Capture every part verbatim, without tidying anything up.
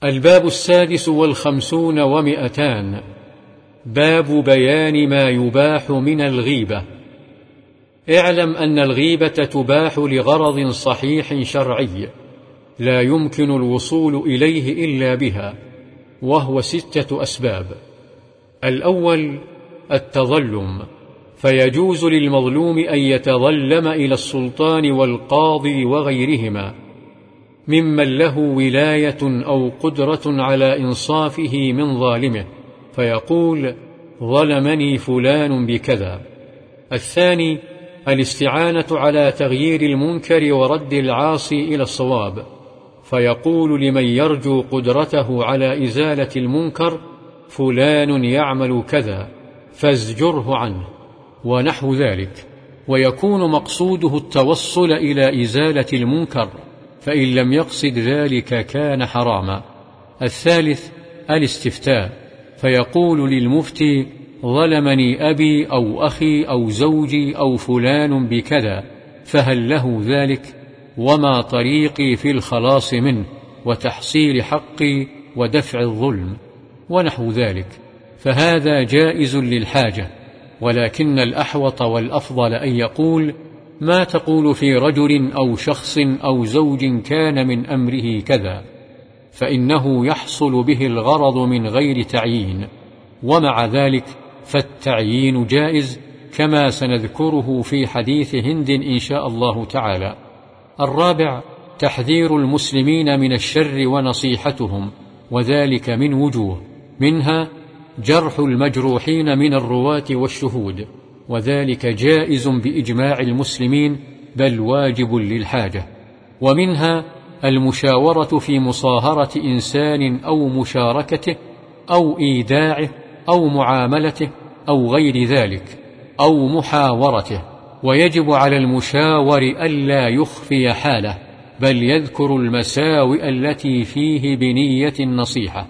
الباب السادس والخمسون ومئتان. باب بيان ما يباح من الغيبة. اعلم أن الغيبة تباح لغرض صحيح شرعي لا يمكن الوصول إليه إلا بها، وهو ستة أسباب. الأول التظلم، فيجوز للمظلوم أن يتظلم إلى السلطان والقاضي وغيرهما ممن له ولاية أو قدرة على إنصافه من ظالمه، فيقول: ظلمني فلان بكذا. الثاني الاستعانة على تغيير المنكر ورد العاصي إلى الصواب، فيقول لمن يرجو قدرته على إزالة المنكر: فلان يعمل كذا فازجره عنه، ونحو ذلك، ويكون مقصوده التوصل إلى إزالة المنكر، فإن لم يقصد ذلك كان حراما. الثالث الاستفتاء، فيقول للمفتي: ظلمني أبي أو أخي أو زوجي أو فلان بكذا، فهل له ذلك؟ وما طريقي في الخلاص منه وتحصيل حقي ودفع الظلم، ونحو ذلك، فهذا جائز للحاجة. ولكن الأحوط والأفضل أن يقول: ما تقول في رجل أو شخص أو زوج كان من أمره كذا، فإنه يحصل به الغرض من غير تعيين، ومع ذلك فالتعيين جائز، كما سنذكره في حديث هند إن شاء الله تعالى. الرابع تحذير المسلمين من الشر ونصيحتهم، وذلك من وجوه، منها جرح المجروحين من الرواة والشهود، وذلك جائز بإجماع المسلمين، بل واجب للحاجة. ومنها المشاورة في مصاهرة إنسان أو مشاركته أو إيداعه أو معاملته أو غير ذلك، أو محاورته، ويجب على المشاور ألا يخفي حاله، بل يذكر المساوئ التي فيه بنية النصيحة.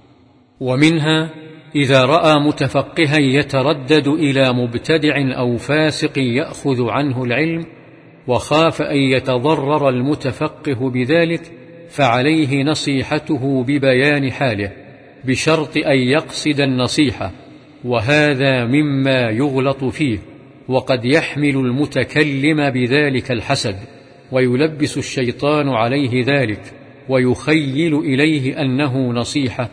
ومنها إذا رأى متفقها يتردد إلى مبتدع أو فاسق يأخذ عنه العلم، وخاف أن يتضرر المتفقه بذلك، فعليه نصيحته ببيان حاله، بشرط أن يقصد النصيحة، وهذا مما يغلط فيه، وقد يحمل المتكلم بذلك الحسد، ويلبس الشيطان عليه ذلك، ويخيل إليه أنه نصيحة،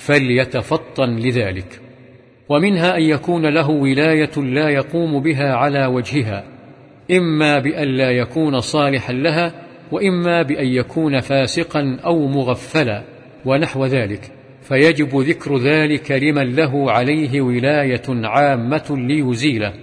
فليتفطن لذلك. ومنها أن يكون له ولاية لا يقوم بها على وجهها، إما بأن لا يكون صالحا لها، وإما بأن يكون فاسقا أو مغفلا، ونحو ذلك، فيجب ذكر ذلك لمن له عليه ولاية عامة ليزيله،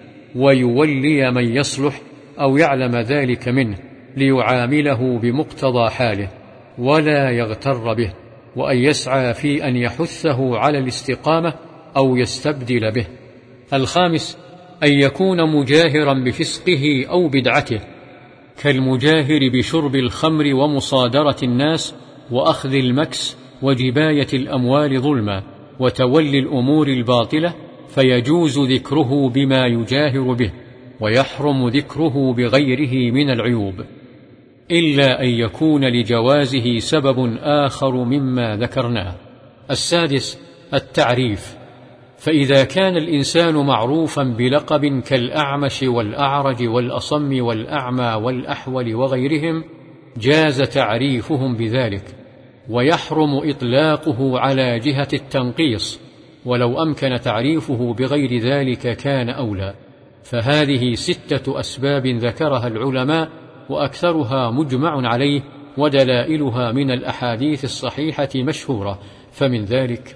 ويولي من يصلح أو يعلم ذلك منه، ليعامله بمقتضى حاله، ولا يغتر به، وأن يسعى في أن يحثه على الاستقامة أو يستبدل به. الخامس أن يكون مجاهرا بفسقه أو بدعته، كالمجاهر بشرب الخمر ومصادرة الناس وأخذ المكس وجباية الأموال ظلما وتولي الأمور الباطلة، فيجوز ذكره بما يجاهر به، ويحرم ذكره بغيره من العيوب، إلا أن يكون لجوازه سبب آخر مما ذكرناه. السادس التعريف، فإذا كان الإنسان معروفا بلقب كالأعمش والأعرج والأصم والأعمى والأحول وغيرهم، جاز تعريفهم بذلك، ويحرم إطلاقه على جهة التنقيص، ولو أمكن تعريفه بغير ذلك كان أولى. فهذه ستة أسباب ذكرها العلماء، وأكثرها مجمع عليه، ودلائلها من الأحاديث الصحيحة مشهورة. فمن ذلك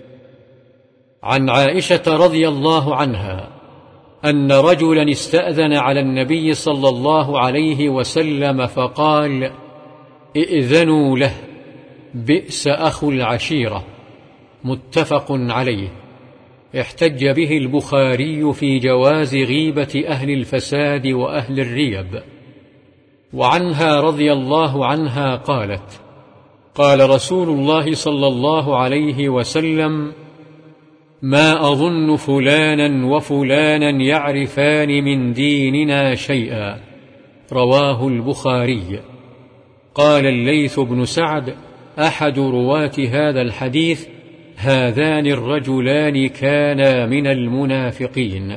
عن عائشة رضي الله عنها أن رجلا استأذن على النبي صلى الله عليه وسلم فقال: ائذنوا له، بئس أخو العشيرة. متفق عليه. احتج به البخاري في جواز غيبة أهل الفساد وأهل الريب. وعنها رضي الله عنها قالت: قال رسول الله صلى الله عليه وسلم: ما أظن فلانا وفلانا يعرفان من ديننا شيئا. رواه البخاري. قال الليث بن سعد: أحد رواة هذا الحديث: هذان الرجلان كانا من المنافقين.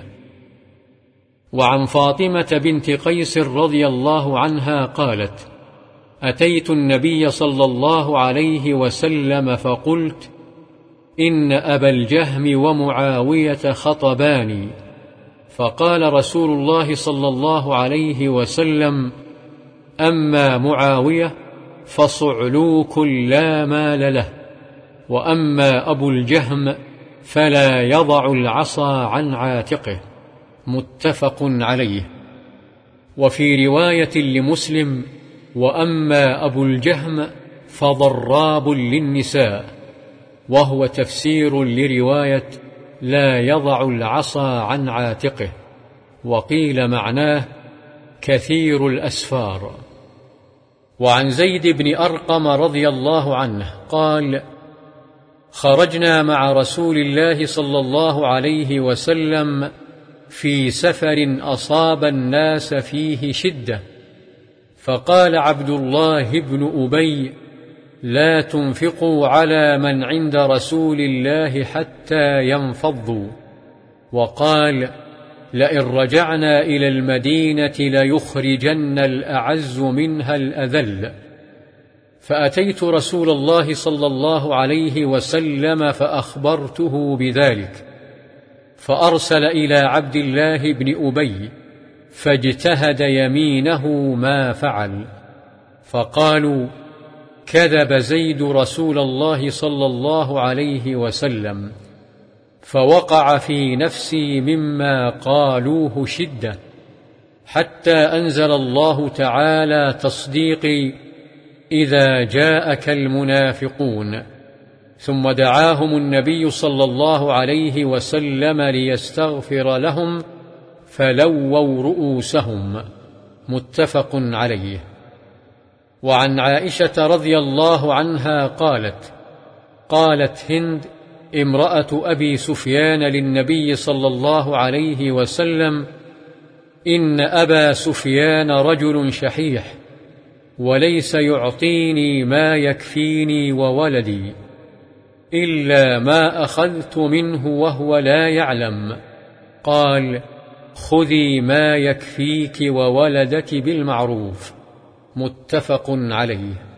وعن فاطمة بنت قيس رضي الله عنها قالت: أتيت النبي صلى الله عليه وسلم فقلت: إن أبا الجهم ومعاوية خطباني. فقال رسول الله صلى الله عليه وسلم: أما معاوية فصعلوك لا مال له، وأما أبو الجهم فلا يضع العصا عن عاتقه. متفق عليه. وفي رواية لمسلم: وأما أبو الجهم فضراب للنساء، وهو تفسير لرواية لا يضع العصا عن عاتقه، وقيل معناه كثير الأسفار. وعن زيد بن أرقم رضي الله عنه قال: خرجنا مع رسول الله صلى الله عليه وسلم في سفر أصاب الناس فيه شدة، فقال عبد الله بن أبي: لا تنفقوا على من عند رسول الله حتى ينفضوا. وقال: لئن رجعنا إلى المدينة ليخرجن الأعز منها الأذل. فأتيت رسول الله صلى الله عليه وسلم فأخبرته بذلك، فأرسل إلى عبد الله بن أبي فاجتهد يمينه ما فعل. فقالوا: كذب زيد رسول الله صلى الله عليه وسلم. فوقع في نفسي مما قالوه شدة، حتى أنزل الله تعالى تصديقي: إذا جاءك المنافقون. ثم دعاهم النبي صلى الله عليه وسلم ليستغفر لهم فلووا رؤوسهم. متفق عليه. وعن عائشة رضي الله عنها قالت: قالت هند امرأة أبي سفيان للنبي صلى الله عليه وسلم: إن أبا سفيان رجل شحيح، وليس يعطيني ما يكفيني وولدي، إلا ما أخذت منه وهو لا يعلم. قال: خذي ما يكفيك وولدك بالمعروف. متفق عليه.